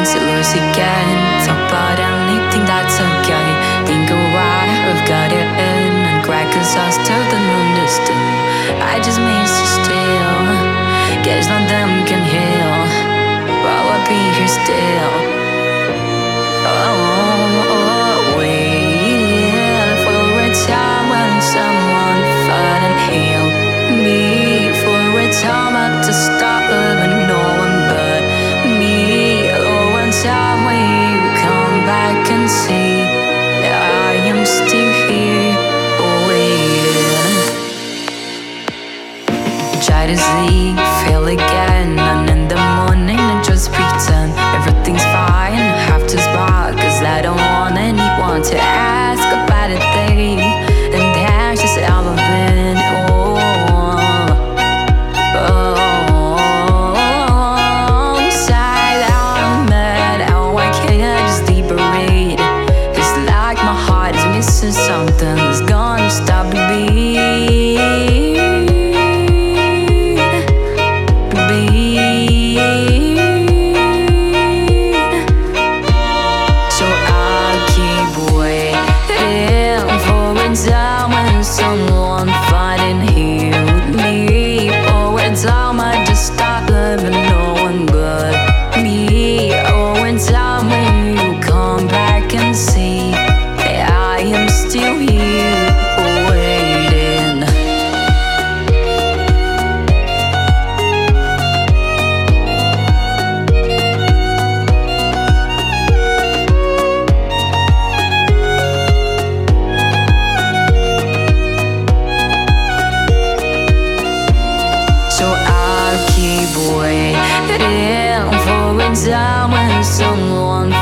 to lose again. Talk about anything that's okay. Think of why we've got it in and crack us us to the moon distant. I just miss you still. Guess none of them can heal, but I'll be here still. Waiting for a time when someone fought and healed me. For a time I had to stop loving no one but me. Oh, one time when you come back and see I am still here waiting. Try to sleep, fail again, and in the morning I just pretend everything's fine. Have to spark, cause I don't want anyone to ask about a thing. And that's just all of it. Inside I'm mad, oh I can't just liberate. It's like my heart is missing something that's gonna stop the beat. Someone fighting here with me. Oh, when time I just stop loving no one but me. Oh, when time when you come back and see I am still here waiting. So I'll keep waiting for a time when someone